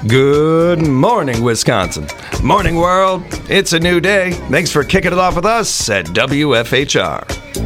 Good morning, Wisconsin. Morning, world. It's a new day. Thanks for kicking it off with us at WFHR.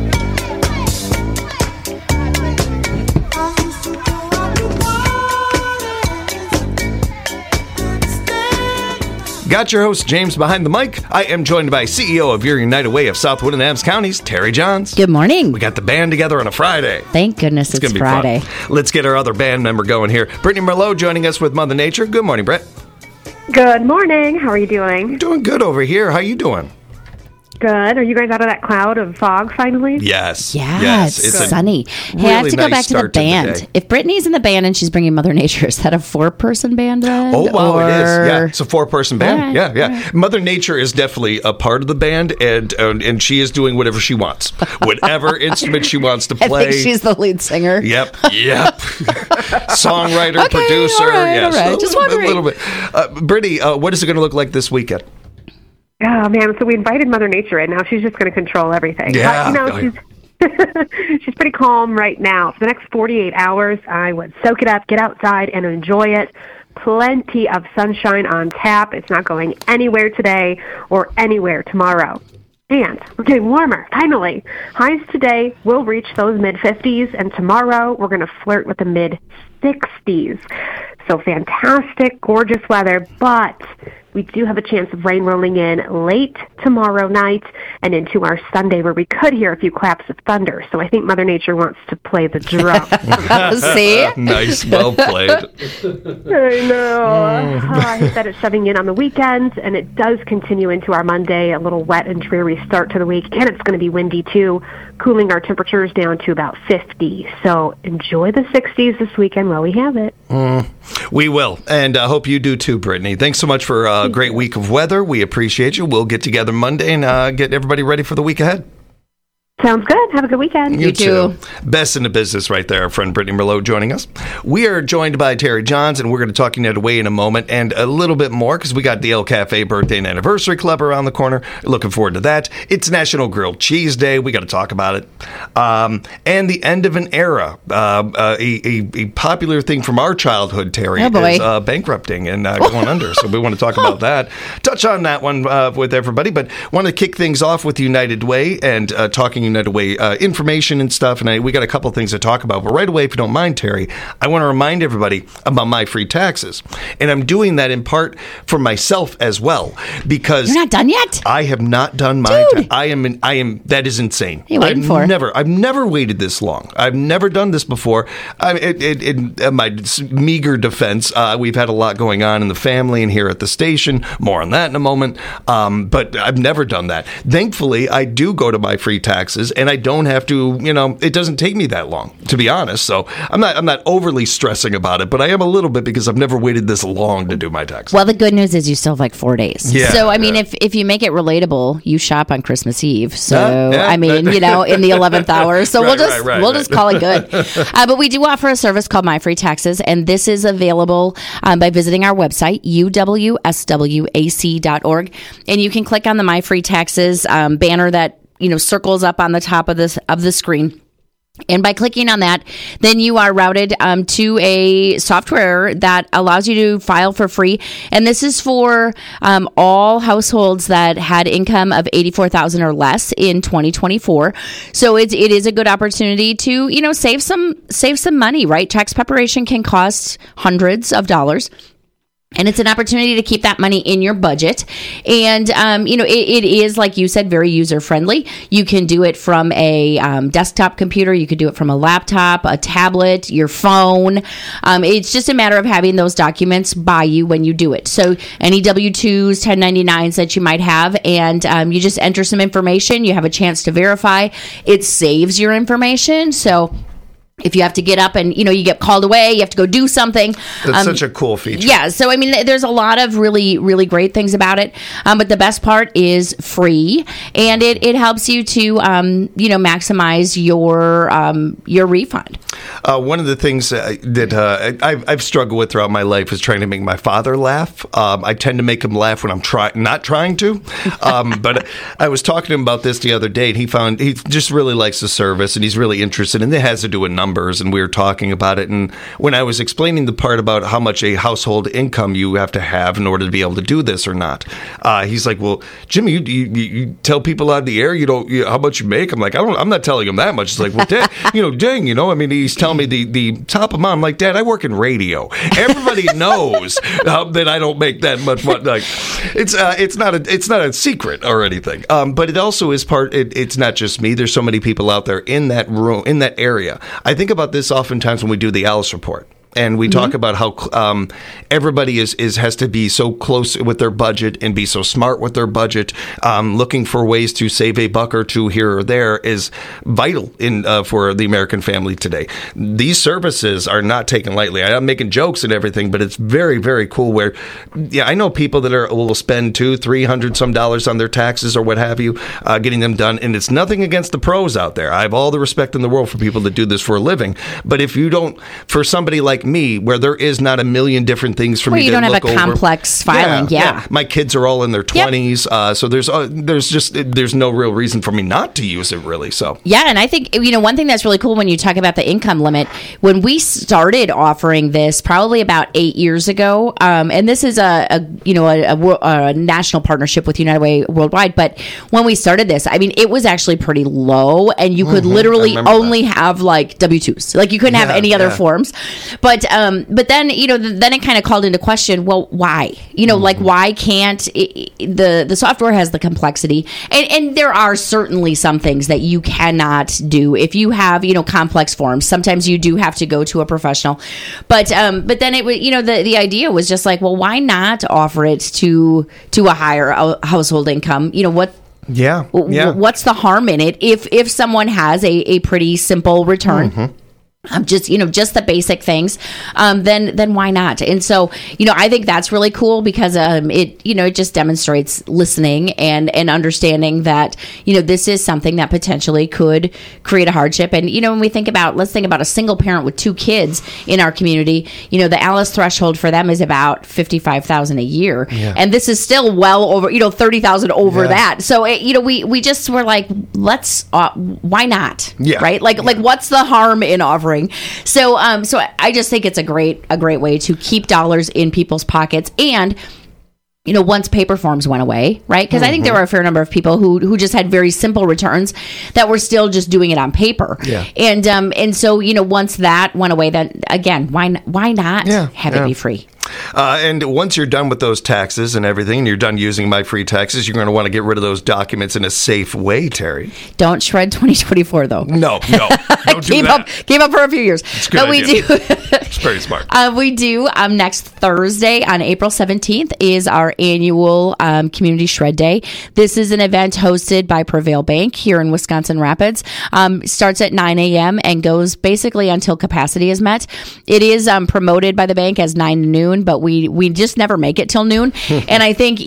Got your host, James, behind the mic. I am joined by CEO of your United Way of Southwood and Adams Counties, Terry Johns. Good morning. We got the band together on a Friday. Thank goodness it's gonna be Friday. Fun. Let's get our other band member going here. Brittany Merlot joining us with Mother Nature. Good morning, Brett. Good morning. How are you doing? Doing good over here. How you doing? Good. Are you guys out of that cloud of fog finally? Yes. Yeah, it's sunny. Hey, really I have to go nice back to the start to the band. day. If Brittany's in the band and she's bringing Mother Nature, is that a 4-person band then? Oh, wow, it is. Yeah, Or- it's a 4-person band. All right, Yeah, yeah. all right. Mother Nature is definitely a part of the band, and she is doing whatever she wants. Whatever instrument she wants to I play. think she's the lead singer. Yep. Songwriter, Okay, producer. all right, Yes, all right. Just wondering. A little bit. Brittany, what is it going to look like this weekend? Oh, man. So we invited Mother Nature in. Now she's just going to control everything. Yeah. But, she's pretty calm right now. For the next 48 hours, I would soak it up, get outside, and enjoy it. Plenty of sunshine on tap. It's not going anywhere today or anywhere tomorrow. And we're getting warmer, finally. Highs today will reach those mid-50s, and tomorrow we're going to flirt with the mid-60s. So fantastic, gorgeous weather, but we do have a chance of rain rolling in late tomorrow night and into our Sunday, where we could hear a few claps of thunder. So I think Mother Nature wants to play the drum. See? Nice, well played. I know. I hate that it's shoving in on the weekends, and it does continue into our Monday, a little wet and dreary start to the week. And it's going to be windy, too, cooling our temperatures down to about 50. So enjoy the 60s this weekend while we have it. We will, and I hope you do too, Brittany. Thanks so much for a great week of weather. We appreciate you. We'll get together Monday and get everybody ready for the week ahead. Sounds good. Have a good weekend. You too. Best in the business right there, our friend Brittany Merlot joining us. We are joined by Terry Johns, and we're going to talk United Way in a moment and a little bit more because we got the El Cafe Birthday and Anniversary Club around the corner. Looking forward to that. It's National Grilled Cheese Day. We got to talk about it. And the end of an era. A popular thing from our childhood, Terry, Oh, boy. is bankrupting and going under. So we want to talk about that. Touch on that one with everybody, but want to kick things off with United Way and talking United Way information and stuff, and we got a couple things to talk about. But right away, if you don't mind, Terry, I want to remind everybody about My Free Taxes, and I'm doing that in part for myself as well because You're not done yet? I have not done my. Dude. I am. That is insane. What are you waiting for? I've never waited this long. I've never done this before. In my meager defense, we've had a lot going on in the family and here at the station. More on that in a moment. But I've never done that. Thankfully, I do go to My Free Taxes, and I don't have to. It doesn't take me that long, to be honest. So I'm not overly stressing about it, but I am a little bit because I've never waited this long to do my taxes. Well, the good news is you still have like 4 days. Yeah, So, I mean, yeah. if you make it relatable, you shop on Christmas Eve. So, Yeah, I mean, in the 11th hour. So Right, we'll just call it good. But we do offer a service called My Free Taxes, and this is available by visiting our website, uwswac.org. And you can click on the My Free Taxes banner that circles up on the top of the screen. And by clicking on that, then you are routed to a software that allows you to file for free. And this is for all households that had income of $84,000 or less in 2024. So it is a good opportunity to save some money, right? Tax preparation can cost hundreds of dollars. And it's an opportunity to keep that money in your budget. And, it is, like you said, very user-friendly. You can do it from a desktop computer. You could do it from a laptop, a tablet, your phone. It's just a matter of having those documents by you when you do it. So any W-2s, 1099s that you might have, and you just enter some information. You have a chance to verify. It saves your information. So if you have to get up and, you get called away, you have to go do something. That's such a cool feature. Yeah. So, I mean, there's a lot of really, really great things about it. But the best part is free, and it helps you to, maximize your refund. One of the things that I've struggled with throughout my life is trying to make my father laugh. I tend to make him laugh when I'm not trying to. But I was talking to him about this the other day, and he just really likes the service, and he's really interested, and it has to do with numbers numbers, and we were talking about it. And when I was explaining the part about how much a household income you have to have in order to be able to do this or not, he's like, "Well, Jimmy, you tell people on the air how much you make." I'm like, I'm not telling him that much. It's like, well, Dad, dang, I mean, he's telling me the top amount. I'm like, Dad, I work in radio. Everybody knows that I don't make that much money. Like, it's not a secret or anything. But it also is it's not just me. There's so many people out there in that room, in that area. I think about this oftentimes when we do the Alice Report. And we talk about how everybody has to be so close with their budget and be so smart with their budget. Looking for ways to save a buck or two here or there is vital for the American family today. These services are not taken lightly. I'm making jokes and everything, but it's very, very cool. Where, I know people that will spend $200-300 some dollars on their taxes or what have you, getting them done. And it's nothing against the pros out there. I have all the respect in the world for people that do this for a living. But if you don't, for somebody like me, where there is not a million different things for me to look over. You don't have a complex filing, yeah. My kids are all in their 20s, so there's no real reason for me not to use it, really. So yeah, and I think one thing that's really cool when you talk about the income limit, when we started offering this probably about 8 years ago, and this is a national partnership with United Way Worldwide, but when we started this, I mean, it was actually pretty low, and you could literally only have like W-2s, like you couldn't have any other forms, but then then it kind of called into question, well, why? Like, why can't the software has the complexity, and there are certainly some things that you cannot do if you have complex forms. Sometimes you do have to go to a professional, but then it was the idea was just like, well, why not offer it to a higher household income? What's the harm in it if someone has a pretty simple return? Just the basic things, then why not? And so I think that's really cool because it just demonstrates listening and understanding that this is something that potentially could create a hardship. And when let's think about a single parent with 2 kids in our community. The ALICE threshold for them is about $55,000 a year, and this is still well over $30,000 over that. So we just were like, let's why not? Right? Like what's the harm in offering? So I just think it's a great way to keep dollars in people's pockets. And once paper forms went away, right? Because I think there were a fair number of people who just had very simple returns that were still just doing it on paper. And so once that went away, then again, why not have it be free? And once you're done with those taxes and everything, and you're done using My Free Taxes, you're going to want to get rid of those documents in a safe way, Terry. Don't shred 2024, though. No. Don't do that. Gave up for a few years. It's good. But we do. It's very smart. We do. Next Thursday on April 17th is our annual Community Shred Day. This is an event hosted by Prevail Bank here in Wisconsin Rapids. Starts at 9 a.m. and goes basically until capacity is met. It is promoted by the bank as 9 to noon, but we just never make it till noon. And I think,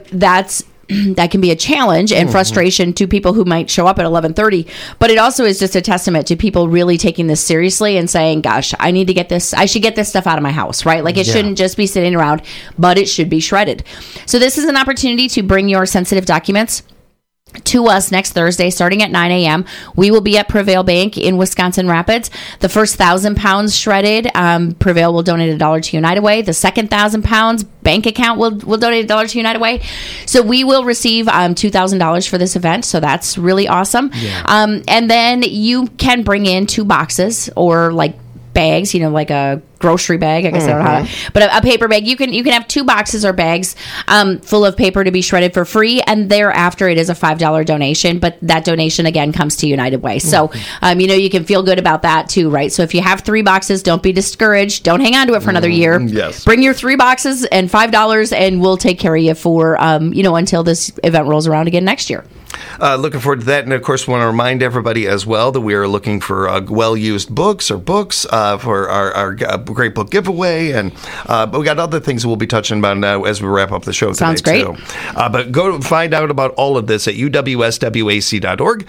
that can be a challenge and frustration to people who might show up at 11:30. But it also is just a testament to people really taking this seriously and saying, gosh, I should get this stuff out of my house, right? Like it shouldn't just be sitting around, but it should be shredded. So this is an opportunity to bring your sensitive documents to us next Thursday, starting at 9 a.m. We will be at Prevail Bank in Wisconsin Rapids. The first 1,000 pounds shredded, Prevail will donate $1 to United Way. The second 1,000 pounds bank account will donate $1 to United Way. So we will receive $2,000 for this event. So that's really awesome. And then you can bring in 2 boxes or like bags, like a grocery bag. I guess I don't know how to, but a paper bag. You can have 2 boxes or bags full of paper to be shredded for free, and thereafter it is a $5 donation. But that donation again comes to United Way. So you can feel good about that too, right? So if you have 3 boxes, don't be discouraged. Don't hang on to it for another year. Bring your 3 boxes and $5, and we'll take care of you for until this event rolls around again next year. Looking forward to that. And, of course, we want to remind everybody as well that we are looking for well-used books for our great book giveaway. And but we got other things that we'll be touching about now as we wrap up the show today. Sounds great. Too. But go find out about all of this at uwswac.org,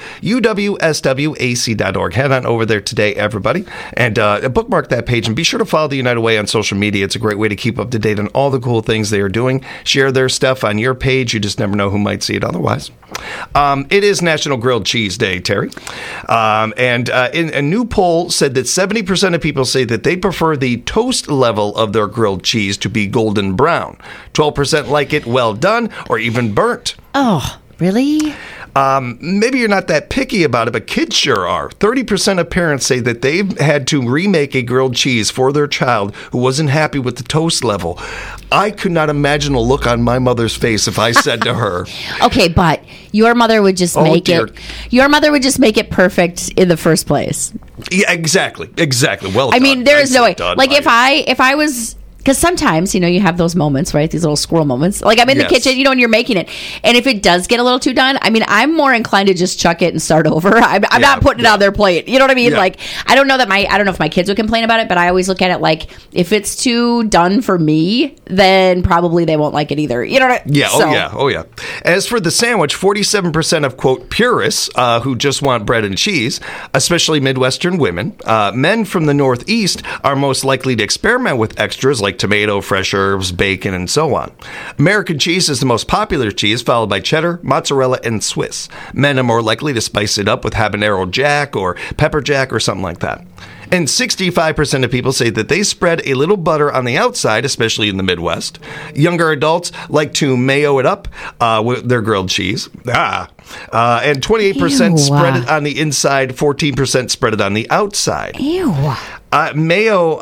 uwswac.org. Head on over there today, everybody, and bookmark that page. And be sure to follow the United Way on social media. It's a great way to keep up to date on all the cool things they are doing. Share their stuff on your page. You just never know who might see it otherwise. It is National Grilled Cheese Day, Terry. And in a new poll said that 70% of people say that they prefer the toast level of their grilled cheese to be golden brown. 12% like it well done or even burnt. Oh, really? Maybe you're not that picky about it, but kids sure are. 30% of parents say that they've had to remake a grilled cheese for their child who wasn't happy with the toast level. I could not imagine a look on my mother's face if I said to her, Okay, but your mother would just make it. Your mother would just make it perfect in the first place. Yeah, exactly. Well I done. mean, there is no way. Done, Like buddy. if I was. Because sometimes, you have those moments, right? These little squirrel moments. Like I'm in the Yes. kitchen, and you're making it. And if it does get a little too done, I mean, I'm more inclined to just chuck it and start over. I'm not putting it on their plate. You know what I mean? Yeah. Like, I don't know if my kids would complain about it, but I always look at it like, if it's too done for me, then probably they won't like it either. You know what I mean? Yeah, oh yeah. As for the sandwich, 47% of, quote, purists who just want bread and cheese, especially Midwestern women. Men from the Northeast are most likely to experiment with extras like tomato, fresh herbs, bacon, and so on. American cheese is the most popular cheese, followed by cheddar, mozzarella, and Swiss. Men are more likely to spice it up with habanero jack or pepper jack or something like that. And 65% of people say that they spread a little butter on the outside, especially in the Midwest. Younger adults like to mayo it up with their grilled cheese. And 28% Ew. spread it on the inside, 14% spread it on the outside. Ew. Mayo,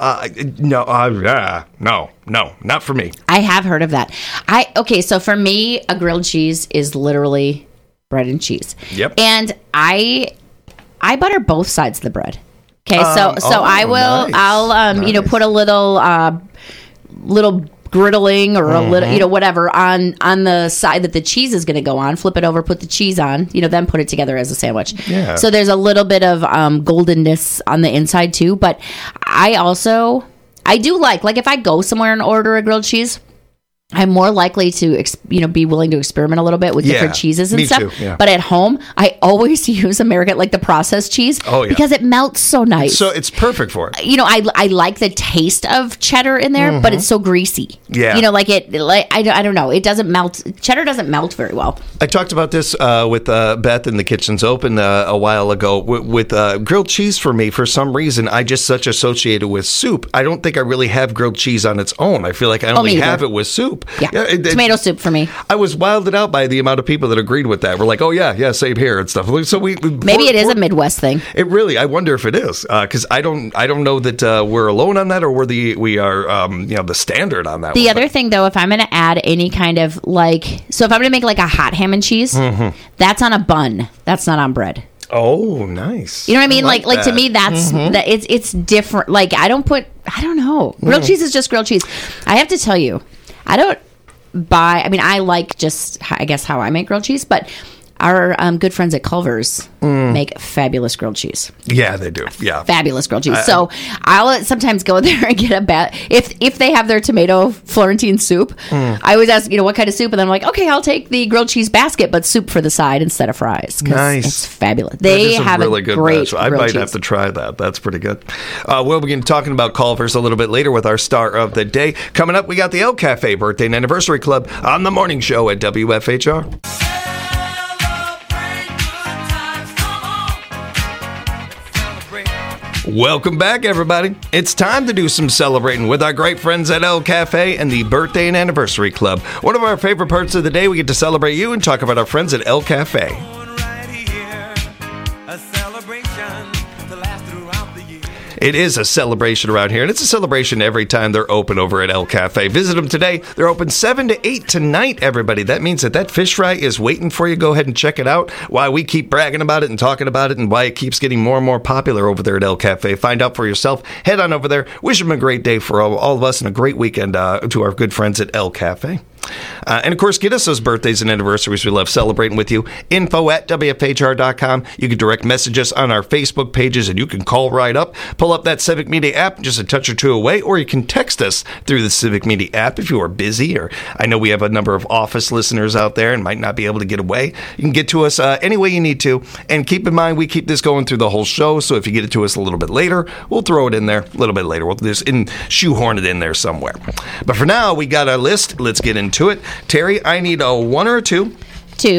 no, not for me. I have heard of that. So for me, a grilled cheese is literally bread and cheese. Yep. And I butter both sides of the bread. Okay, so I will. Nice. I'll put a little griddling or a little whatever on the side that the cheese is going to go on. Flip it over, put the cheese on. Then put it together as a sandwich. Yeah. So there's a little bit of goldenness on the inside too. But I do like if I go somewhere and order a grilled cheese, I'm more likely to, be willing to experiment a little bit with different cheeses and me stuff. too, yeah. But at home, I always use American, like the processed cheese, because it melts so nice. So it's perfect for it. I like the taste of cheddar in there, but it's so greasy. Yeah. I don't know. It doesn't melt. Cheddar doesn't melt very well. I talked about this with Beth in the Kitchen's Open a while ago. With grilled cheese for me, for some reason, I just such associated with soup. I don't think I really have grilled cheese on its own. I feel like I only have it with soup. Yeah, tomato soup for me. I was wilded out by the amount of people that agreed with that. We're like, oh yeah, same here and stuff. So maybe it is a Midwest thing. It really, I wonder if it is, because I don't know that we're alone on that, or we are the standard on that. The other thing though, if I'm going to add any kind of if I'm going to make like a hot ham and cheese, that's on a bun. That's not on bread. Oh, nice. You know what I mean? Like to me, that's that. It's different. Like I don't know. Grilled cheese is just grilled cheese. I have to tell you, I don't buy. I mean, I like just I guess how I make grilled cheese, but our good friends at Culver's make fabulous grilled cheese. Yeah, they do. Yeah, fabulous grilled cheese. So I'll sometimes go there and get a bat. If they have their tomato Florentine soup, I always ask, what kind of soup, and then I'm like, okay, I'll take the grilled cheese basket, but soup for the side instead of fries. Nice, it's fabulous. They have really a good great. I might have to try that. That's pretty good. We'll begin talking about Culver's a little bit later with our star of the day. Coming up, we got the El Cafe Birthday and Anniversary Club on the morning show at WFHR. Welcome back, everybody. It's time to do some celebrating with our great friends at El Cafe and the Birthday and Anniversary Club. One of our favorite parts of the day, we get to celebrate you and talk about our friends at El Cafe. It is a celebration around here, and it's a celebration every time they're open over at El Cafe. Visit them today. They're open 7 to 8 tonight, everybody. That means that fish fry is waiting for you. Go ahead and check it out. Why we keep bragging about it and talking about it, and why it keeps getting more and more popular over there at El Cafe. Find out for yourself. Head on over there. Wish them a great day for all of us, and a great weekend to our good friends at El Cafe. And of course, get us those birthdays and anniversaries. We love celebrating with you. info@WFHR.com. You can direct message us on our Facebook pages, and you can call right up. Pull up that Civic Media app just a touch or two away, or you can text us through the Civic Media app if you are busy, or I know we have a number of office listeners out there and might not be able to get away. You can get to us any way you need to. And keep in mind, we keep this going through the whole show, so if you get it to us a little bit later, we'll throw it in there a little bit later. We'll just shoehorn it in there somewhere. But for now, we got our list. Let's get into it. Terry, I need a one or a two. Two.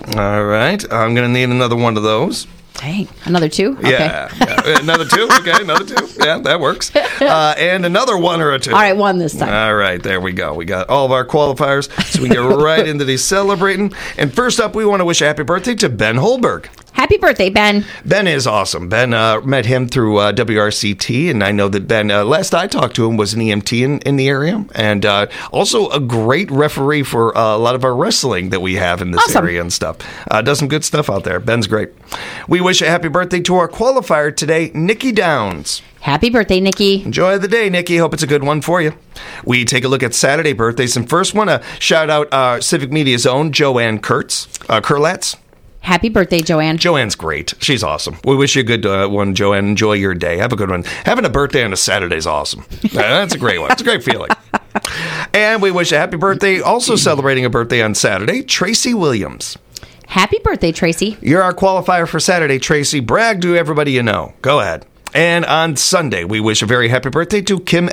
All right. I'm going to need another one of those. Dang, another 2? Okay. Yeah. Another 2? Okay, another 2. Yeah, that works. And another 1 or a 2. All right, 1 this time. All right, there we go. We got all of our qualifiers, so we can get right into the celebrating. And first up, we want to wish a happy birthday to Ben Holberg. Happy birthday, Ben. Ben is awesome. Ben met him through WRCT, and I know that Ben, last I talked to him, was an EMT in the area, and also a great referee for a lot of our wrestling that we have in this area and stuff. Does some good stuff out there. Ben's great. We wish a happy birthday to our qualifier today, Nikki Downs. Happy birthday, Nikki. Enjoy the day, Nikki. Hope it's a good one for you. We take a look at Saturday birthdays, and first want to shout out Civic Media's own Joanne Kurlatz. Happy birthday, Joanne. Joanne's great. She's awesome. We wish you a good one, Joanne. Enjoy your day. Have a good one. Having a birthday on a Saturday is awesome. That's a great one. It's a great feeling. And we wish a happy birthday, also celebrating a birthday on Saturday, Tracy Williams. Happy birthday, Tracy. You're our qualifier for Saturday, Tracy. Brag to everybody you know. Go ahead. And on Sunday, we wish a very happy birthday to Kim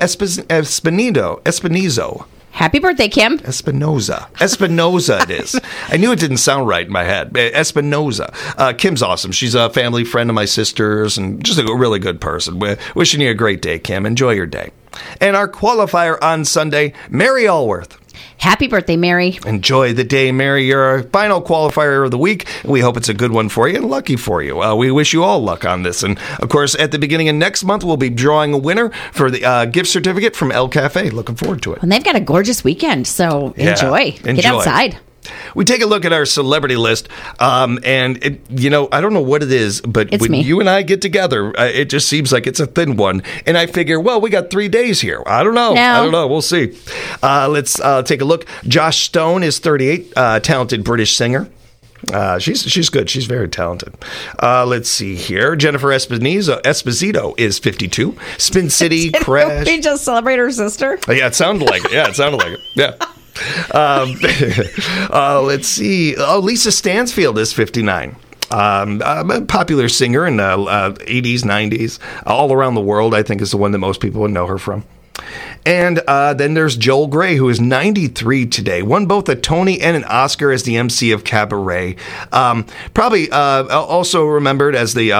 Espinizo. Happy birthday, Kim. Espinoza it is. I knew it didn't sound right in my head. Espinoza. Kim's awesome. She's a family friend of my sister's and just a really good person. We're wishing you a great day, Kim. Enjoy your day. And our qualifier on Sunday, Mary Allworth. Happy birthday, Mary. Enjoy the day, Mary. You're our final qualifier of the week. We hope it's a good one for you and lucky for you. We wish you all luck on this. And, of course, at the beginning of next month, we'll be drawing a winner for the gift certificate from El Cafe. Looking forward to it. And they've got a gorgeous weekend, so enjoy. Get outside. We take a look at our celebrity list, and I don't know what it is, but when you and I get together, it just seems like it's a thin one. And I figure, well, we got 3 days here. I don't know. We'll see. Let's take a look. Josh Stone is 38, talented British singer. She's good. She's very talented. Let's see here. Jennifer Esposito is 52. Spin City Crash. We just celebrate her sister. Yeah, it sounded like it. Yeah. Let's see. Lisa Stansfield is 59. A popular singer in the 80s, 90s, all around the world, I think is the one that most people would know her from. And then there's Joel Grey, who is 93 today. Won both a Tony and an Oscar as the MC of Cabaret. Probably also remembered as the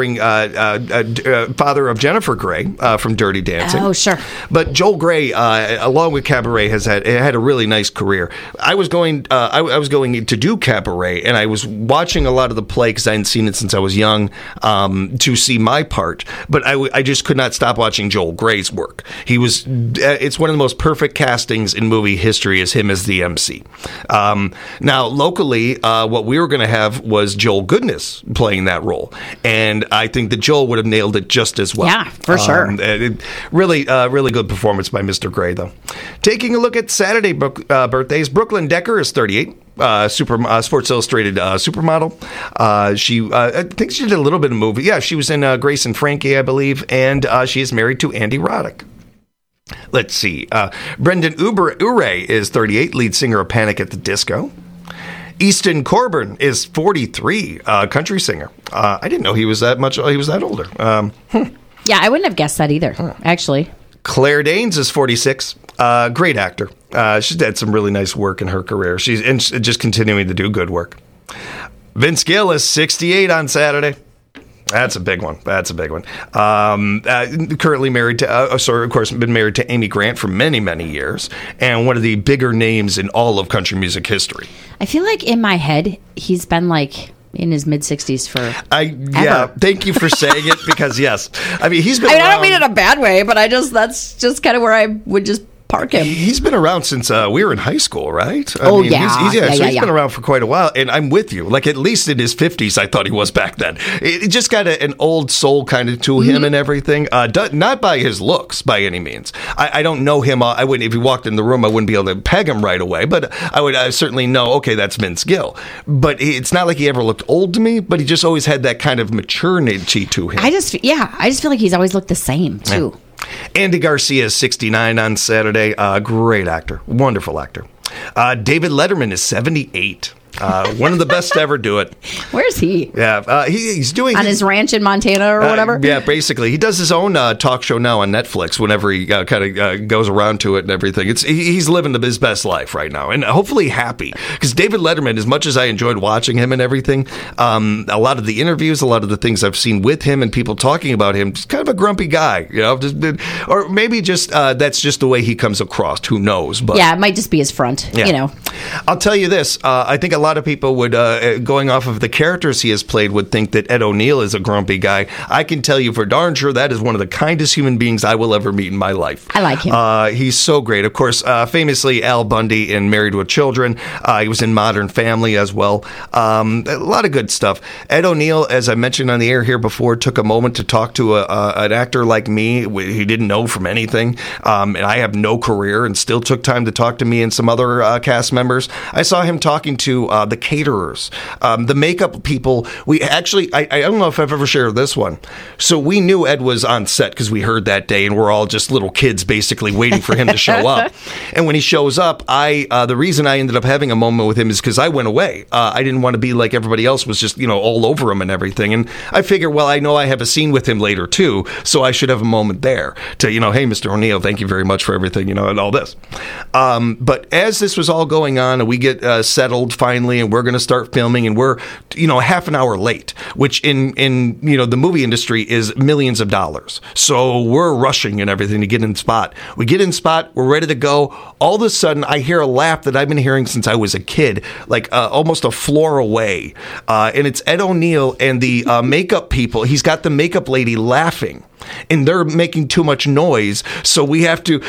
father of Jennifer Grey from Dirty Dancing. Oh, sure. But Joel Grey, along with Cabaret, had a really nice career. I was going to do Cabaret, and I was watching a lot of the play because I hadn't seen it since I was young to see my part. But I just could not stop watching Joel Grey's work. It's one of the most perfect castings in movie history is him as the MC. Now, locally, what we were going to have was Joel Goodness playing that role. And I think that Joel would have nailed it just as well. Yeah, for sure. Really good performance by Mr. Grey, though. Taking a look at Saturday birthdays, Brooklyn Decker is 38. Sports Illustrated supermodel. I think she did a little bit of movie. Yeah, she was in Grace and Frankie, I believe. And she is married to Andy Roddick. Let's see. Brendan Uray is 38, lead singer of Panic at the Disco. Easton Coburn is 43, country singer. I didn't know he was that much. He was that older. Yeah, I wouldn't have guessed that either, actually. Claire Danes is 46. Great actor. She's had some really nice work in her career. She's just continuing to do good work. Vince Gill is 68 on Saturday. That's a big one. Currently married to, of course, been married to Amy Grant for many, many years, and one of the bigger names in all of country music history. I feel like in my head, he's been like in his mid-60s for ever. Thank you for saying it, because yes. I mean, he's been around. I don't mean it in a bad way, but that's just kind of where I would just park him. He's been around since we were in high school, right? He's been around for quite a while, and I'm with you. Like, at least in his 50s, I thought he was back then. It just got an old soul kind of to him and everything. Not by his looks, by any means. I don't know him. I wouldn't, if he walked in the room, I wouldn't be able to peg him right away, but I would certainly know, okay, that's Vince Gill. But it's not like he ever looked old to me, but he just always had that kind of maturity to him. I just feel like he's always looked the same, too. Yeah. Andy Garcia is 69 on Saturday. Great actor. Wonderful actor. David Letterman is 78. One of the best to ever do it. Where's he? Yeah, he's doing on his ranch in Montana or whatever. Yeah, basically, he does his own talk show now on Netflix. Whenever he kind of goes around to it and everything, he's living his best life right now, and hopefully happy. Because David Letterman, as much as I enjoyed watching him and everything, a lot of the interviews, a lot of the things I've seen with him and people talking about him, just kind of a grumpy guy, or maybe just that's just the way he comes across. Who knows? But yeah, it might just be his front. I'll tell you this. I think a lot of people would, going off of the characters he has played, would think that Ed O'Neill is a grumpy guy. I can tell you for darn sure that is one of the kindest human beings I will ever meet in my life. I like him. He's so great. Of course, famously Al Bundy in Married with Children. He was in Modern Family as well. A lot of good stuff. Ed O'Neill, as I mentioned on the air here before, took a moment to talk to an actor like me he didn't know from anything. And I have no career, and still took time to talk to me and some other cast members. I saw him talking to the caterers, the makeup people. We actually, I don't know if I've ever shared this one. So we knew Ed was on set because we heard that day, and we're all just little kids basically waiting for him to show up. And when he shows up, the reason I ended up having a moment with him is because I went away. I didn't want to be like everybody else was just, all over him and everything. And I figure, well, I know I have a scene with him later too, so I should have a moment there to, hey, Mr. O'Neill, thank you very much for everything, and all this. But as this was all going on, and we get settled finally, and we're going to start filming, and we're half an hour late, which in the movie industry is millions of dollars. So we're rushing and everything to get in spot. We get in spot, we're ready to go. All of a sudden, I hear a laugh that I've been hearing since I was a kid, like almost a floor away, and it's Ed O'Neill and the makeup people. He's got the makeup lady laughing, and they're making too much noise, so we have to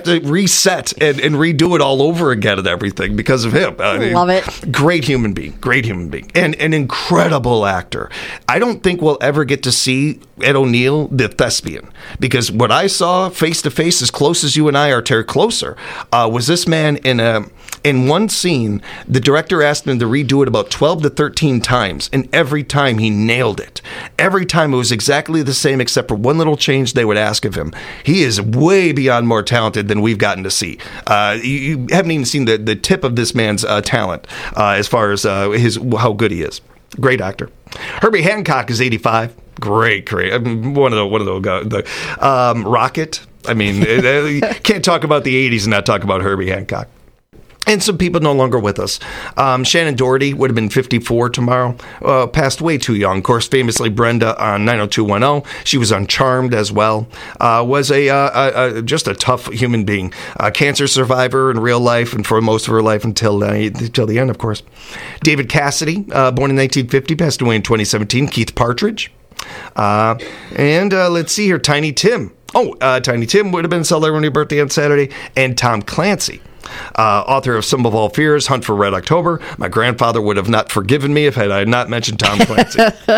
reset and redo it all over again and everything because of him. Love it. Great human being, and an incredible actor. I don't think we'll ever get to see Ed O'Neill, the thespian, because what I saw face to face, as close as you and I are, Terry, closer, was this man in one scene. The director asked him to redo it about 12 to 13 times, and every time he nailed it. Every time it was exactly the same, except for one little change they would ask of him. He is way beyond more talented than we've gotten to see. You haven't even seen the tip of this man's talent as far as how good he is. Great actor. Herbie Hancock is 85. Great. I mean, one of those guys. Rocket. I mean, you can't talk about the 80s and not talk about Herbie Hancock. And some people no longer with us. Shannon Doherty would have been 54 tomorrow. Passed way too young. Of course, famously Brenda on 90210. She was on Charmed as well. Was just a tough human being. Cancer survivor in real life and for most of her life until the end, of course. David Cassidy, born in 1950, passed away in 2017. Keith Partridge. And let's see here, Tiny Tim. Tiny Tim would have been celebrating her birthday on Saturday. And Tom Clancy. Author of Some of All Fears, Hunt for Red October. My grandfather would have not forgiven me if I had not mentioned Tom Clancy.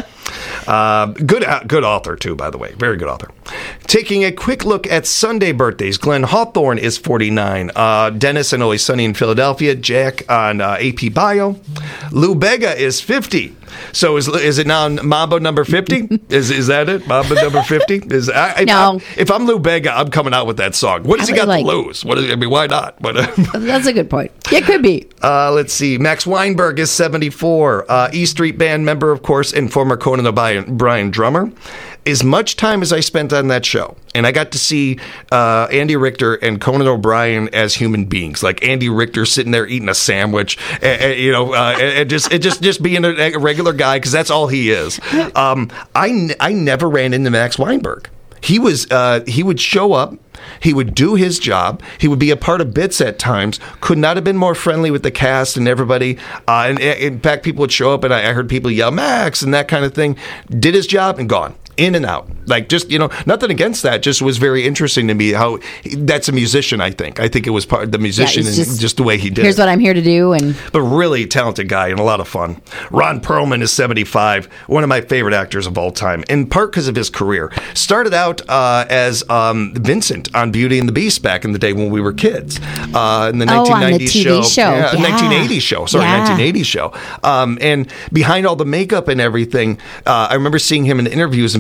Good author, too, by the way. Very good author. Taking a quick look at Sunday birthdays. Glenn Hawthorne is 49. Dennis and Always Sunny in Philadelphia. Jack on AP Bio. Lou Bega is 50. So is it now Mambo number 50? Is that it? Mambo number 50? No. If I'm Lou Bega, I'm coming out with that song. What has he got to lose? Why not? That's a good point. It could be. Let's see. Max Weinberg is 74. E Street Band member, of course, and former Conan O'Brien drummer. As much time as I spent on that show, and I got to see Andy Richter and Conan O'Brien as human beings, like Andy Richter sitting there eating a sandwich, and just being a regular guy, because that's all he is. I never ran into Max Weinberg. He would show up. He would do his job. He would be a part of bits at times. Could not have been more friendly with the cast and everybody. And in fact, people would show up, and I heard people yell, Max, and that kind of thing. Did his job and gone. In and out. Like, just, nothing against that. Just was very interesting to me how that's a musician, I think. I think it was part of the musician and just the way he did Here's what I'm here to do. But really talented guy and a lot of fun. Ron Perlman is 75. One of my favorite actors of all time, in part because of his career. Started out as Vincent on Beauty and the Beast back in the day when we were kids. In the 1990s show. Yeah. 1980s show. Sorry, 1980s show. And behind all the makeup and everything, I remember seeing him in interviews, and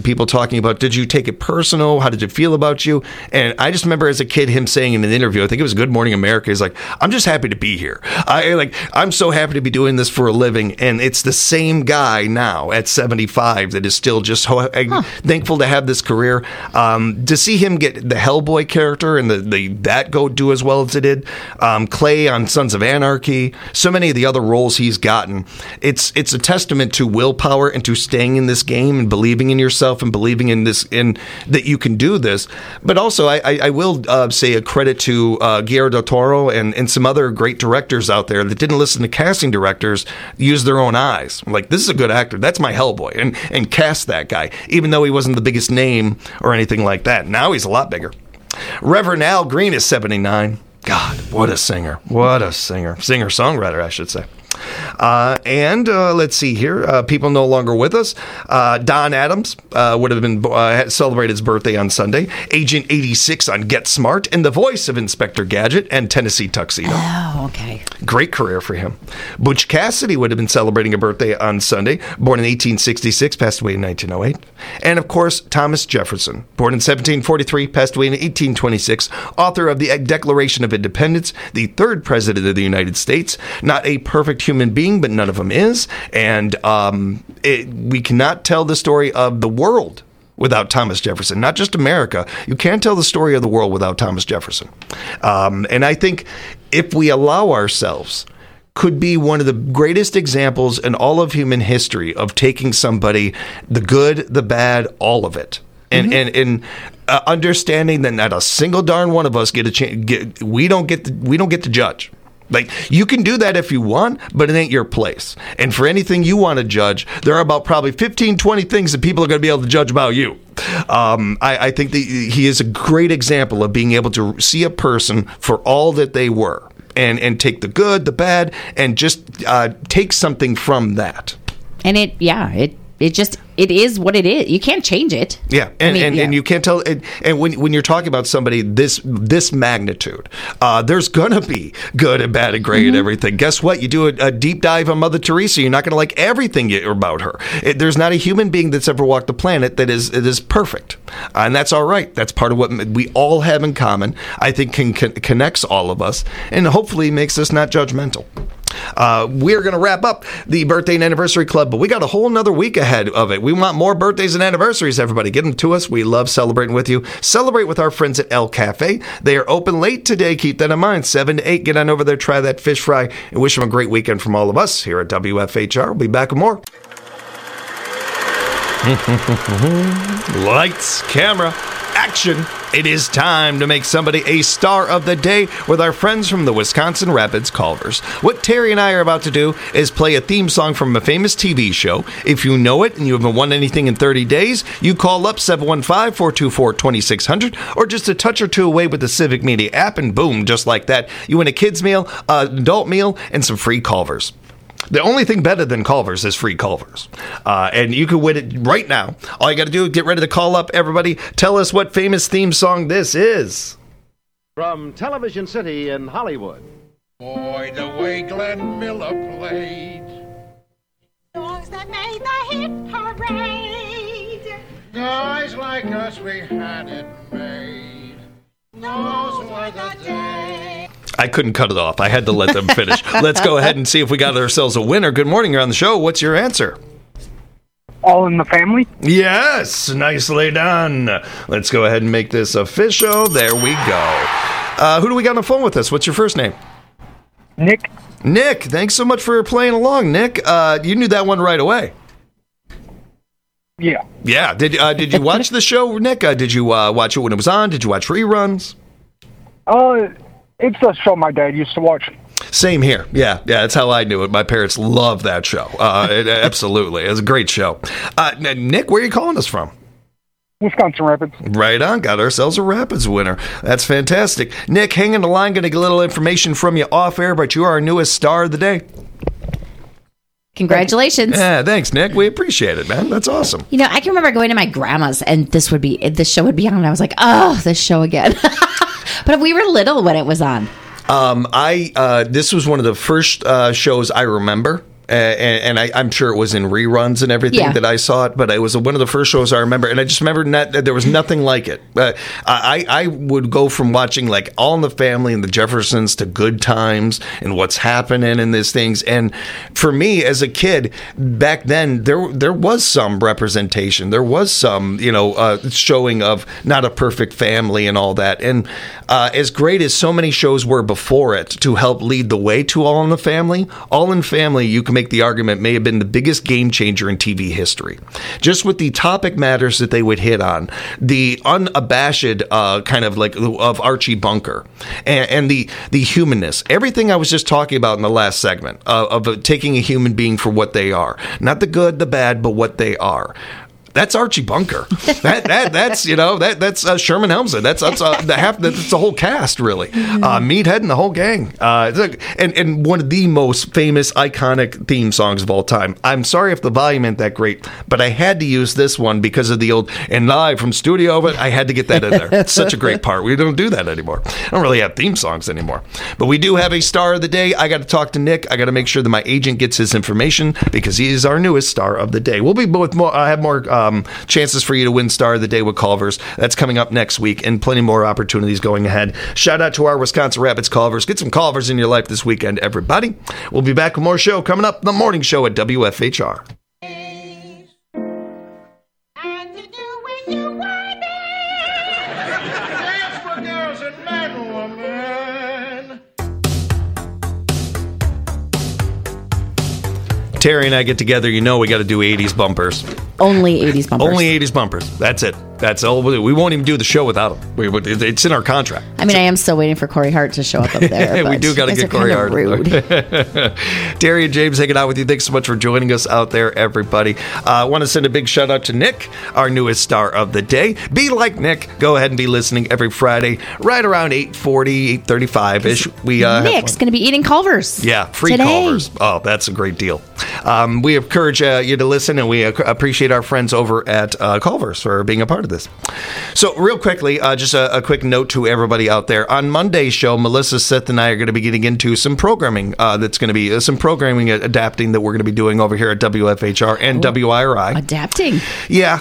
and people talking about, did you take it personal? How did it feel about you? And I just remember as a kid him saying in an interview, I think it was Good Morning America, he's like, I'm just happy to be here. I'm so happy to be doing this for a living. And it's the same guy now at 75 that is still just thankful to have this career. To see him get the Hellboy character and that go do as well as it did. Clay on Sons of Anarchy, so many of the other roles he's gotten. It's a testament to willpower and to staying in this game and believing in yourself and believing in this, in that you can do this. But also, I will say a credit to Guillermo del Toro and some other great directors out there that didn't listen to casting directors, use their own eyes. Like, this is a good actor. That's my Hellboy. And cast that guy, even though he wasn't the biggest name or anything like that. Now he's a lot bigger. Reverend Al Green is 79. God, what a singer. What a singer. Singer-songwriter, I should say. And let's see here. People no longer with us. Don Adams would have been celebrated his birthday on Sunday. Agent 86 on Get Smart and the voice of Inspector Gadget and Tennessee Tuxedo. Oh, okay. Great career for him. Butch Cassidy would have been celebrating a birthday on Sunday. Born in 1866, passed away in 1908. And, of course, Thomas Jefferson. Born in 1743, passed away in 1826. Author of the Declaration of Independence, the third president of the United States. Not a perfect human being, but none of them is. And we cannot tell the story of the world without Thomas Jefferson, not just America. You can't tell the story of the world without Thomas Jefferson. And I think if we allow ourselves, could be one of the greatest examples in all of human history of taking somebody, the good, the bad, all of it. And understanding that not a single darn one of us get a chance. We don't get to judge. Like, you can do that if you want, but it ain't your place. And for anything you want to judge, there are about probably 15, 20 things that people are going to be able to judge about you. I think that he is a great example of being able to see a person for all that they were and take the good, the bad, and just take something from that. And it is what it is. You can't change it. Yeah, and you can't tell. And when you're talking about somebody this magnitude, there's gonna be good and bad and great and everything. Guess what? You do a deep dive on Mother Teresa, you're not gonna like everything about her. There's not a human being that's ever walked the planet that is perfect, and that's all right. That's part of what we all have in common. I think connects all of us, and hopefully makes us not judgmental. We're going to wrap up the Birthday and Anniversary Club, but we got a whole nother week ahead of it. We want more birthdays and anniversaries, everybody. Get them to us. We love celebrating with you. Celebrate with our friends at El Cafe. They are open late today. Keep that in mind. 7 to 8. Get on over there, try that fish fry, and wish them a great weekend from all of us here at WFHR. We'll be back with more. Lights, camera, action. It is time to make somebody a star of the day with our friends from the Wisconsin Rapids Culvers. What Terry and I are about to do is play a theme song from a famous TV show. If you know it and you haven't won anything in 30 days, you call up 715-424-2600 or just a touch or two away with the Civic Media app, and boom, just like that, you win a kid's meal, an adult meal, and some free Culvers. The only thing better than Culvers is free Culvers. And you can win it right now. All you got to do is get ready to call up, everybody. Tell us what famous theme song this is. From Television City in Hollywood. Boy, the way Glenn Miller played. Songs that made the hit parade. Guys like us, we had it made. Those were the days. I couldn't cut it off. I had to let them finish. Let's go ahead and see if we got ourselves a winner. Good morning. You're on the show. What's your answer? All in the Family? Yes. Nicely done. Let's go ahead and make this official. There we go. Who do we got on the phone with us? What's your first name? Nick. Nick. Thanks so much for playing along, Nick. You knew that one right away. Yeah. Yeah. Did you watch the show, Nick? Did you watch it when it was on? Did you watch reruns? It's a show my dad used to watch. Same here. Yeah, that's how I knew it. My parents love that show. Absolutely. It's a great show. Nick, where are you calling us from? Wisconsin Rapids. Right on. Got ourselves a Rapids winner. That's fantastic. Nick, hang on the line. Going to get a little information from you off air, but you are our newest star of the day. Congratulations. Yeah, thanks, Nick. We appreciate it, man. That's awesome. You know, I can remember going to my grandma's and this show would be on, and I was like, oh, this show again. But we were little when it was on. This was one of the first shows I remember. And I'm sure it was in reruns and everything that I saw it, but it was one of the first shows I remember, and I just remember there was nothing like it. I would go from watching like All in the Family and the Jeffersons to Good Times and What's Happening and these things. And for me as a kid back then, there was some representation. There was some, showing of not a perfect family and all that. And as great as so many shows were before it to help lead the way to All in the Family, All in Family, you can make the argument, may have been the biggest game changer in TV history. Just with the topic matters that they would hit on, the unabashed kind of like of Archie Bunker, and the humanness, everything I was just talking about in the last segment of taking a human being for what they are, not the good, the bad, but what they are. That's Archie Bunker. That's Sherman Hemsley. That's the whole cast, really. Meathead and the whole gang. And one of the most famous, iconic theme songs of all time. I'm sorry if the volume ain't that great, but I had to use this one because of the old and live from studio. But I had to get that in there. It's such a great part. We don't do that anymore. I don't really have theme songs anymore. But we do have a star of the day. I got to talk to Nick. I got to make sure that my agent gets his information because he is our newest star of the day. We'll be with more. I have more. Chances for you to win Star of the Day with Culver's. That's coming up next week, and plenty more opportunities going ahead. Shout out to our Wisconsin Rapids Culver's. Get some Culver's in your life this weekend, everybody. We'll be back with more show coming up, the morning show at WFHR. Terry and I get together, we got to do 80s bumpers. Only 80s bumpers. Only 80s bumpers. That's it. That's all. We won't even do the show without them. It's in our contract. I mean, I am still waiting for Corey Hart to show up there. We do got to get Corey Hart. Rude. Terry and James hanging out with you. Thanks so much for joining us out there, everybody. I want to send a big shout out to Nick, our newest star of the day. Be like Nick. Go ahead and be listening every Friday, right around 8:40, 8:35-ish. Nick's going to be eating Culver's. Yeah, free today. Culver's. Oh, that's a great deal. We encourage you to listen, and we appreciate our friends over at Culver's for being a part of this. So real quickly, just a quick note to everybody out there. On Monday's show, Melissa, Seth, and I are going to be getting into some programming that's going to be some programming adapting that we're going to be doing over here at WFHR and WIRI. Adapting? Yeah.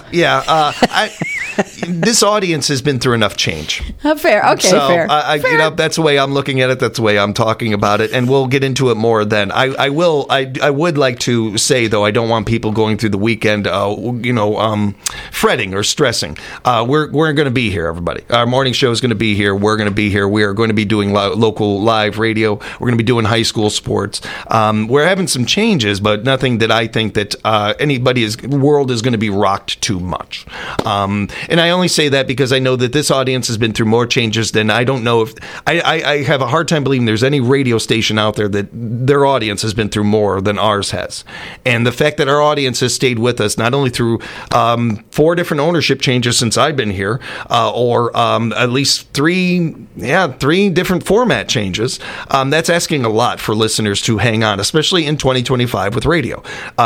This audience has been through enough change. Fair. Okay, so, fair. Fair. That's the way I'm looking at it. That's the way I'm talking about it. And we'll get into it more then. I would like to say, though, I don't want people going through the weekend, fretting or stressing. We're going to be here, everybody. Our morning show is going to be here. We're going to be here. We are going to be doing local live radio. We're going to be doing high school sports. We're having some changes, but nothing that I think that anybody's world is going to be rocked too much. And I only say that because I know that this audience has been through more changes than I don't know if I have a hard time believing there's any radio station out there that their audience has been through more than ours has. And the fact that our audience has stayed with us not only through 4 different ownership changes since I've been here, or at least three different format changes, that's asking a lot for listeners to hang on, especially in 2025 with radio.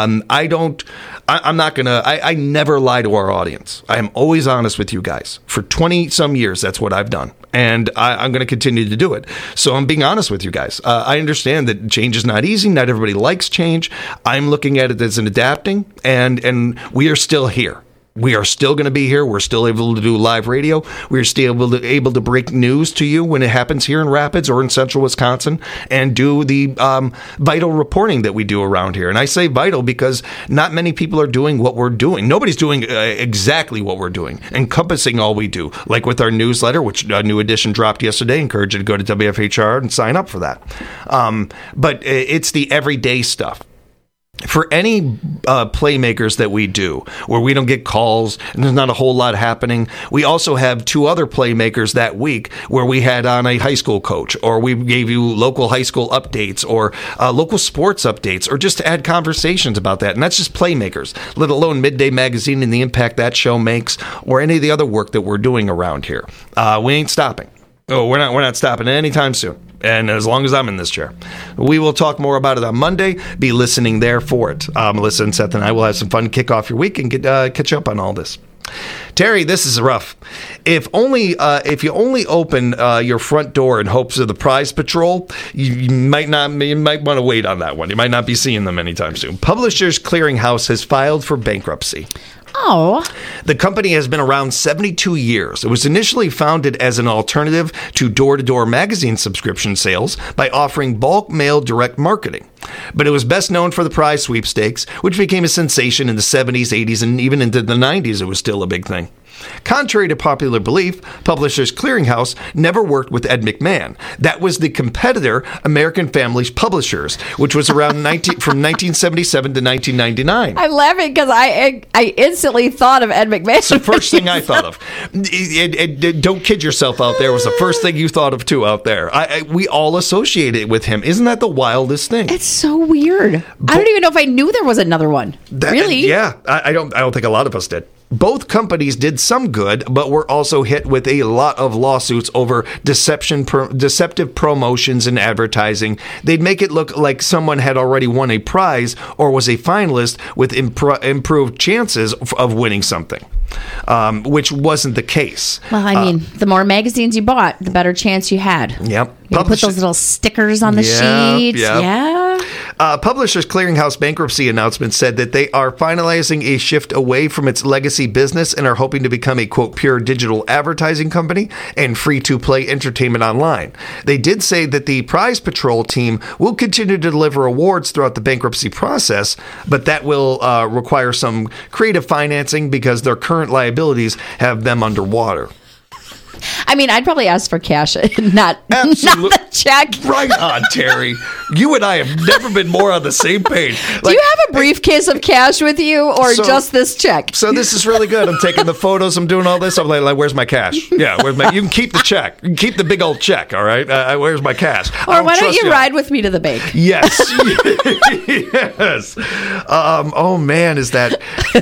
I never lie to our audience. I am always honest with you guys. For 20 some years, that's what I've done. And I'm going to continue to do it. So I'm being honest with you guys. I understand that change is not easy. Not everybody likes change. I'm looking at it as an adapting, and we are still here. We are still going to be here. We're still able to do live radio. We're still able to break news to you when it happens here in Rapids or in central Wisconsin and do the vital reporting that we do around here. And I say vital because not many people are doing what we're doing. Nobody's doing exactly what we're doing, encompassing all we do. Like with our newsletter, which a new edition dropped yesterday. Encourage you to go to WFHR and sign up for that. But it's the everyday stuff. For any playmakers that we do, where we don't get calls and there's not a whole lot happening, we also have 2 other playmakers that week where we had on a high school coach, or we gave you local high school updates, or local sports updates, or just to add conversations about that. And that's just playmakers, let alone Midday Magazine and the impact that show makes, or any of the other work that we're doing around here. We ain't stopping. Oh, we're not stopping anytime soon. And as long as I'm in this chair, we will talk more about it on Monday. Be listening there for it. Melissa and Seth and I will have some fun, kick off your week, and catch up on all this. Terry, this is rough. If you only open your front door in hopes of the prize patrol, you might want to wait on that one. You might not be seeing them anytime soon. Publishers Clearinghouse has filed for bankruptcy. Oh. The company has been around 72 years. It was initially founded as an alternative to door-to-door magazine subscription sales by offering bulk mail direct marketing. But it was best known for the prize sweepstakes, which became a sensation in the 70s, 80s, and even into the 90s. It was still a big thing. Contrary to popular belief, Publishers Clearinghouse never worked with Ed McMahon. That was the competitor American Family Publishers, which was around from 1977 to 1999. I'm laughing because I instantly thought of Ed McMahon. It's the first thing I thought of. Don't kid yourself out there. It was the first thing you thought of, too, out there. We all associate it with him. Isn't that the wildest thing? It's so weird. I don't even know if I knew there was another one. Really? Yeah. I don't think a lot of us did. Both companies did some good, but were also hit with a lot of lawsuits over deceptive promotions and advertising. They'd make it look like someone had already won a prize or was a finalist with improved chances of winning something, which wasn't the case. Well, I mean, the more magazines you bought, the better chance you had. Yep. You put those little stickers on the sheets. Yep. Yeah. Publishers Clearinghouse bankruptcy announcement said that they are finalizing a shift away from its legacy business and are hoping to become a, quote, pure digital advertising company and free-to-play entertainment online. They did say that the Prize Patrol team will continue to deliver awards throughout the bankruptcy process, but that will require some creative financing because their current liabilities have them underwater. I mean, I'd probably ask for cash, not the check. Right on, Terry. You and I have never been more on the same page. Do you have a briefcase of cash with you or just this check? So this is really good. I'm taking the photos. I'm doing all this. I'm like, where's my cash? Yeah, where's my? You can keep the check. You can keep the big old check, all right? Where's my cash? Or why don't you ride with me to the bank? Yes. Yes. Oh, man, is that...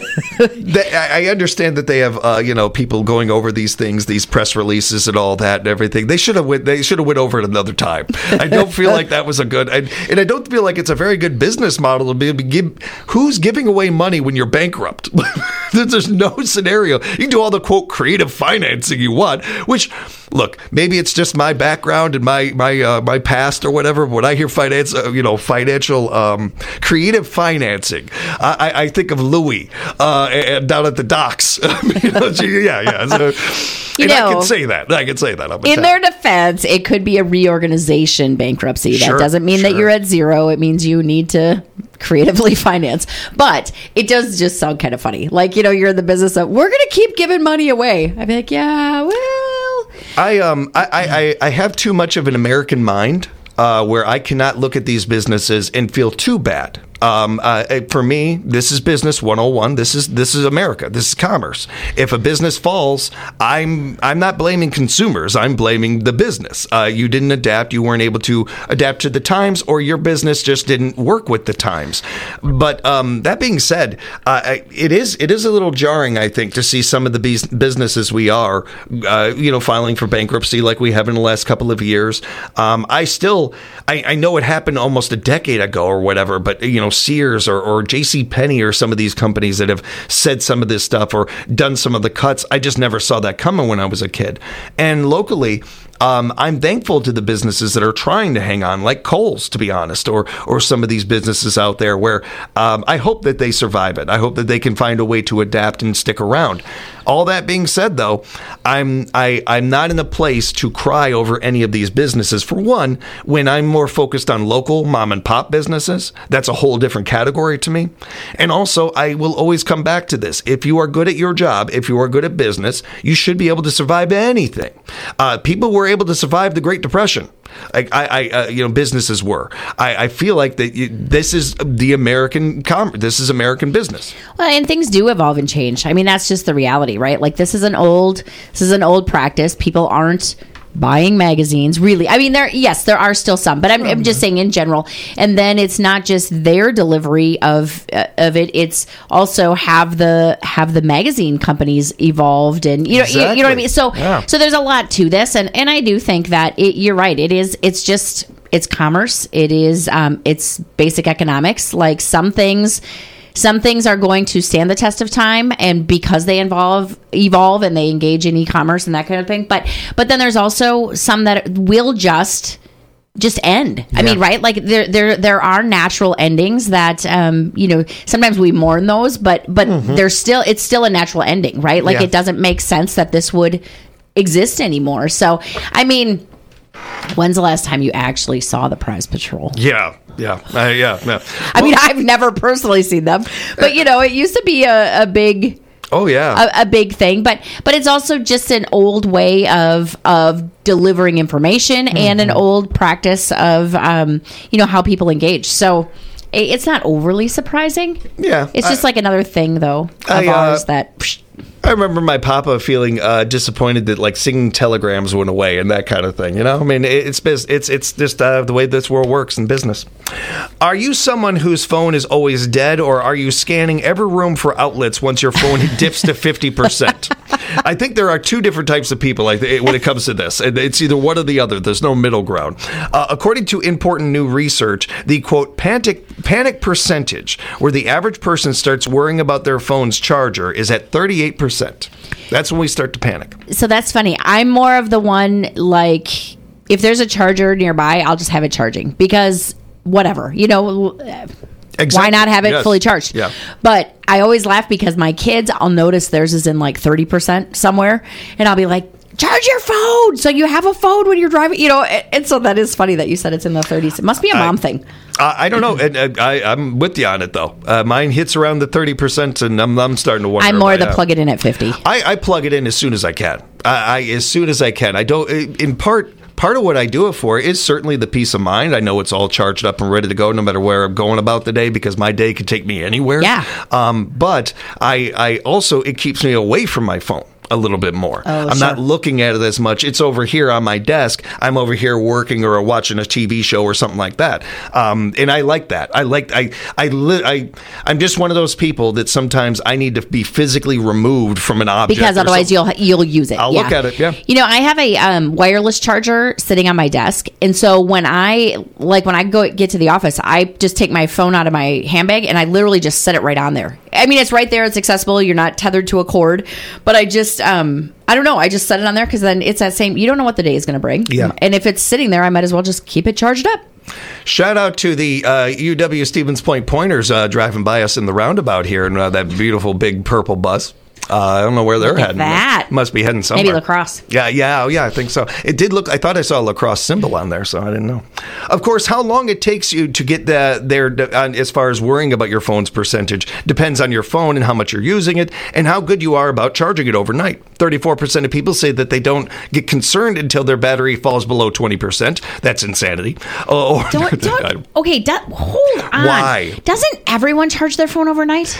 I understand that they have, people going over these things, these press releases and all that and everything. They should have went over it another time. I don't feel like that was a good, and I don't feel like it's a very good business model to who's giving away money when you're bankrupt. There's no scenario. You can do all the, quote, creative financing you want, which, look, maybe it's just my background and my past or whatever. When I hear financial creative financing, I think of Louis down at the docks. Yeah. So, I can say that. In their defense, it could be a reorganization bankruptcy. That doesn't mean that you're at zero. It means you need to creatively finance. But it does just sound kind of funny. Like, you're in the business of, we're going to keep giving money away. I'd be like, yeah, well. I have too much of an American mind where I cannot look at these businesses and feel too bad. For me, this is business 101. This is America. This is commerce. If a business falls, I'm not blaming consumers. I'm blaming the business. You didn't adapt. You weren't able to adapt to the times, or your business just didn't work with the times. But that being said, it is a little jarring, I think, to see some of the businesses we are, filing for bankruptcy like we have in the last couple of years. I know it happened almost a decade ago or whatever, but Sears or JCPenney or some of these companies that have said some of this stuff or done some of the cuts. I just never saw that coming when I was a kid. And locally, I'm thankful to the businesses that are trying to hang on, like Kohl's, to be honest, or some of these businesses out there where I hope that they survive it. I hope that they can find a way to adapt and stick around. All that being said, though, I'm not in a place to cry over any of these businesses. For one, when I'm more focused on local mom and pop businesses, that's a whole different category to me. And also, I will always come back to this. If you are good at your job, if you are good at business, you should be able to survive anything. People were able to survive the Great Depression. Businesses were. I feel like that this is the American this is American business. Well, and things do evolve and change. I mean, that's just the reality, right? Like this is an old practice. People aren't buying magazines, really. I mean, there are still some, but I'm just saying in general. And then it's not just their delivery of it; it's also have the magazine companies evolved, and you know what I mean. So there's a lot to this, and I do think that you're right. It's commerce. It is it's basic economics. Like some things some things are going to stand the test of time, and because they evolve and they engage in e-commerce and that kind of thing. But then there's also some that will just end. I mean, right? Like there are natural endings that sometimes we mourn those, but it's still a natural ending, right? Like it doesn't make sense that this would exist anymore. So, I mean, when's the last time you actually saw the Prize Patrol? Yeah. I mean, I've never personally seen them, but it used to be a big. Oh yeah, a big thing, but it's also just an old way of delivering information and an old practice of how people engage. So it's not overly surprising. Yeah, it's just like another thing though of ours that. I remember my papa feeling disappointed that like singing telegrams went away and that kind of thing. I mean, it's just the way this world works in business. Are you someone whose phone is always dead, or are you scanning every room for outlets once your phone dips to 50%? I think there are two different types of people when it comes to this. It's either one or the other. There's no middle ground. According to important new research, the quote panic percentage, where the average person starts worrying about their phone's charger, is at 38%. That's when we start to panic. So that's funny. I'm more of the one, like, if there's a charger nearby, I'll just have it charging because whatever, Exactly. Why not have it fully charged? Yeah. But I always laugh because my kids, I'll notice theirs is in like 30% somewhere, and I'll be like, charge your phone so you have a phone when you're driving, and so that is funny that you said it's in the 30s. It must be a mom thing. I don't know. I'm with you on it, though. Mine hits around the 30%, and I'm starting to wonder. I'm more the plug it in at 50. I plug it in as soon as I can. As soon as I can. I don't, in part of what I do it for is certainly the peace of mind. I know it's all charged up and ready to go no matter where I'm going about the day, because my day could take me anywhere. Yeah. But I also, it keeps me away from my phone a little bit more. I'm not looking at it as much. It's over here on my desk. I'm over here working or watching a TV show or something like that. And I like that. I'm just one of those people that sometimes I need to be physically removed from an object, because otherwise you'll use it. I'll look at it. Yeah. I have a wireless charger sitting on my desk, and so when I go get to the office, I just take my phone out of my handbag and I literally just set it right on there. I mean, it's right there. It's accessible. You're not tethered to a cord, but I just I don't know. I just set it on there because then it's that same. You don't know what the day is going to bring. Yeah. And if it's sitting there, I might as well just keep it charged up. Shout out to the UW Stevens Point Pointers driving by us in the roundabout here in that beautiful big purple bus. I don't know where they're heading. That must be heading somewhere. Maybe lacrosse. Yeah, I think so. It did look. I thought I saw a lacrosse symbol on there, so I didn't know. Of course, how long it takes you to get there, as far as worrying about your phone's percentage, depends on your phone and how much you're using it, and how good you are about charging it overnight. 34% of people say that they don't get concerned until their battery falls below 20%. That's insanity. Hold on. Why? Doesn't everyone charge their phone overnight?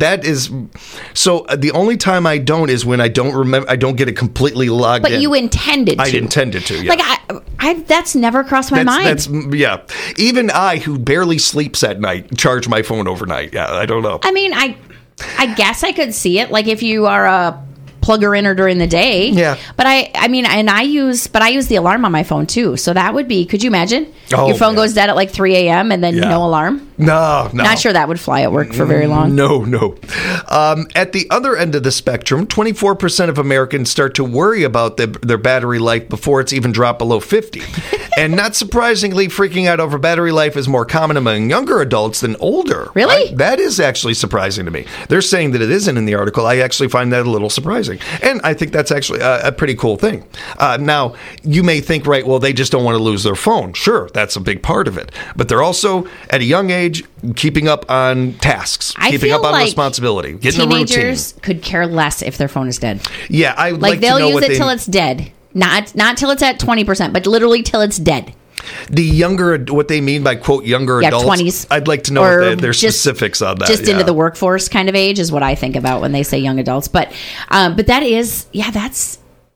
The only time I don't is when I don't remember. I don't get it completely logged in. But you intended to. I intended to. Yeah. Like that's never crossed my mind. Yeah. Even I, who barely sleeps at night, charge my phone overnight. Yeah. I don't know. I mean, I guess I could see it. Like if you are a plugger in or during the day. Yeah. But I use the alarm on my phone too. So that would be, could you imagine? Your phone goes dead at like 3 a.m. and then no alarm? No. Not sure that would fly at work for very long. No. At the other end of the spectrum, 24% of Americans start to worry about their battery life before it's even dropped below 50. And not surprisingly, freaking out over battery life is more common among younger adults than older. Really? That is actually surprising to me. They're saying that it isn't in the article. I actually find that a little surprising. And I think that's actually a pretty cool thing. Now, you may think, right, well, they just don't want to lose their phone. Sure, that's a big part of it. But they're also, at a young age, keeping up on tasks, keeping up on responsibility, getting a routine. Teenagers could care less if their phone is dead. Yeah, I would like to they'll know use it till it's dead. Not till it's at 20%, but literally till it's dead. The younger, what they mean by, quote, younger adults. 20s. I'd like to know their specifics on that. Just into the workforce kind of age is what I think about when they say young adults. But that is, that's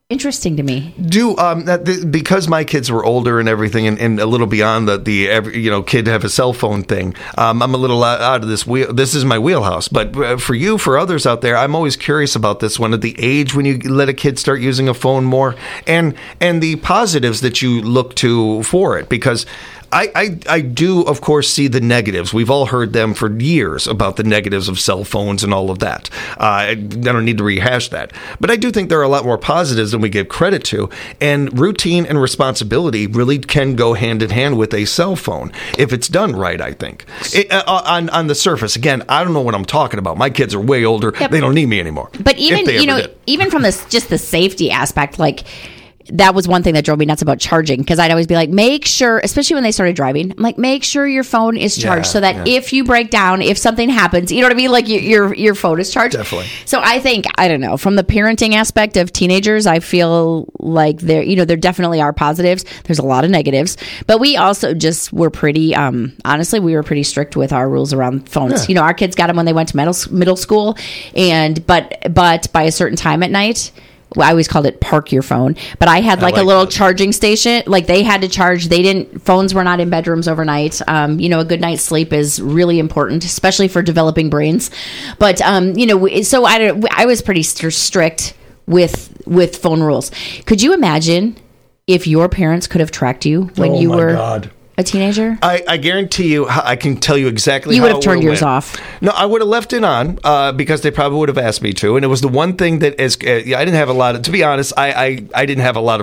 interesting to me. Because my kids were older and everything, and a little beyond the kid have a cell phone thing. I'm a little out of this wheel. This is my wheelhouse. But for others out there, I'm always curious about this one, at the age when you let a kid start using a phone more, and the positives that you look to for it, because I do, of course, see the negatives. We've all heard them for years about the negatives of cell phones and all of that. I don't need to rehash that. But I do think there are a lot more positives than we give credit to. And routine and responsibility really can go hand in hand with a cell phone if it's done right, I think. On the surface, again, I don't know what I'm talking about. My kids are way older. Yep. They don't need me anymore. But even from just the safety aspect, like, that was one thing that drove me nuts about charging, because I'd always be like, make sure, especially when they started driving, I'm like, make sure your phone is charged so that if you break down, if something happens, you know what I mean? Like your phone is charged. Definitely. So I think, I don't know, from the parenting aspect of teenagers, I feel like there definitely are positives. There's a lot of negatives, but we also were pretty, honestly, we were pretty strict with our rules around phones. Yeah. Our kids got them when they went to middle school, but by a certain time at night, I always called it park your phone, but I had like a little charging station. Like, they had to charge. Phones were not in bedrooms overnight. A good night's sleep is really important, especially for developing brains. But, so I was pretty strict with phone rules. Could you imagine if your parents could have tracked you when you were a teenager? I guarantee you, I can tell you exactly you how would have turned yours off. No, I would have left it on because they probably would have asked me to, and it was the one thing that I didn't have a lot of. To be honest, I didn't have a lot of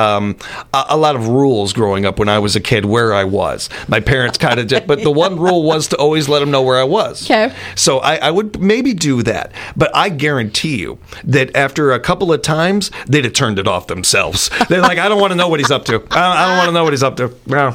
a lot of rules growing up when I was a kid where I was. My parents kind of did, but the one rule was to always let them know where I was. Okay. So I would maybe do that, but I guarantee you that after a couple of times, they'd have turned it off themselves. They're like, I don't want to know what he's up to. I don't want to know what he's up to. No.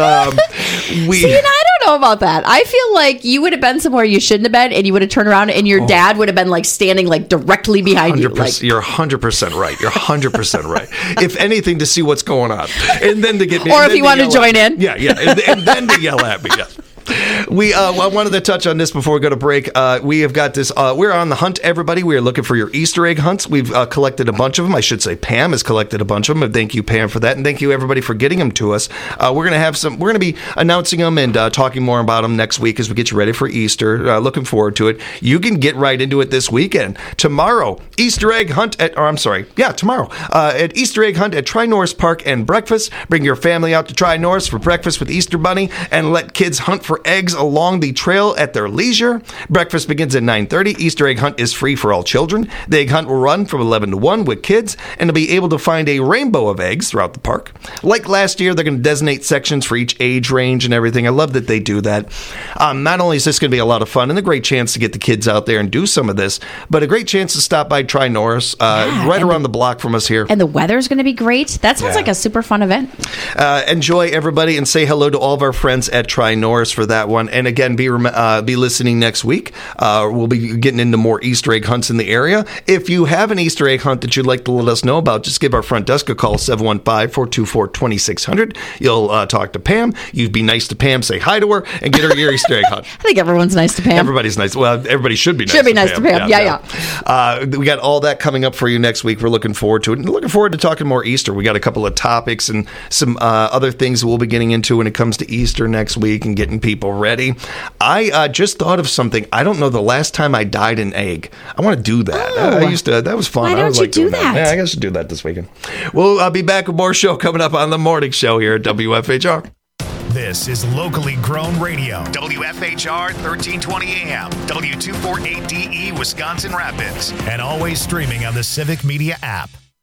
See, and I don't know about that. I feel like you would have been somewhere you shouldn't have been, and you would have turned around, and your dad would have been like standing like directly behind you. Like, you're 100% right. You're 100% right. If anything, to see what's going on, and then to get me, or if you want to join in, and then to yell at me. Yeah. I wanted to touch on this before we go to break. We have got this. We're on the hunt, everybody. We are looking for your Easter egg hunts. We've collected a bunch of them. I should say Pam has collected a bunch of them. And thank you, Pam, for that. And thank you, everybody, for getting them to us. We're going to have some. We're going to be announcing them and talking more about them next week as we get you ready for Easter. Looking forward to it. You can get right into it this weekend. Tomorrow, Easter egg hunt tomorrow at Easter egg hunt at Tri-Norris Park and breakfast. Bring your family out to Tri-Norris for breakfast with Easter Bunny and let kids hunt for eggs along the trail at their leisure. Breakfast begins at 9:30. Easter egg hunt is free for all children. The egg hunt will run from 11 to 1 with kids, and they'll be able to find a rainbow of eggs throughout the park. Like last year, they're going to designate sections for each age range and everything. I love that they do that. Not only is this going to be a lot of fun and a great chance to get the kids out there and do some of this, but a great chance to stop by Tri-Norris right around the block from us here. And the weather's going to be great. That sounds like a super fun event. Enjoy, everybody, and say hello to all of our friends at Tri-Norris for that one. And again, be listening next week. We'll be getting into more Easter egg hunts in the area. If you have an Easter egg hunt that you'd like to let us know about, just give our front desk a call, 715-424-2600. You'll talk to Pam. You'd be nice to Pam, say hi to her, and get her your Easter egg hunt. I think everyone's nice to Pam. Everybody's nice. Well, everybody should be nice to Pam. Yeah. We got all that coming up for you next week. We're looking forward to it. And looking forward to talking more Easter. We got a couple of topics and some other things we'll be getting into when it comes to Easter next week and getting people ready. I just thought of something. I don't know the last time I dyed an egg. I want to do that. I used to. That was fun. Why don't you do that? Yeah, I guess I should do that this weekend. We'll be back with more show coming up on the morning show here at WFHR. This is locally grown radio. WFHR 1320 AM, W248DE, Wisconsin Rapids. And always streaming on the Civic Media app.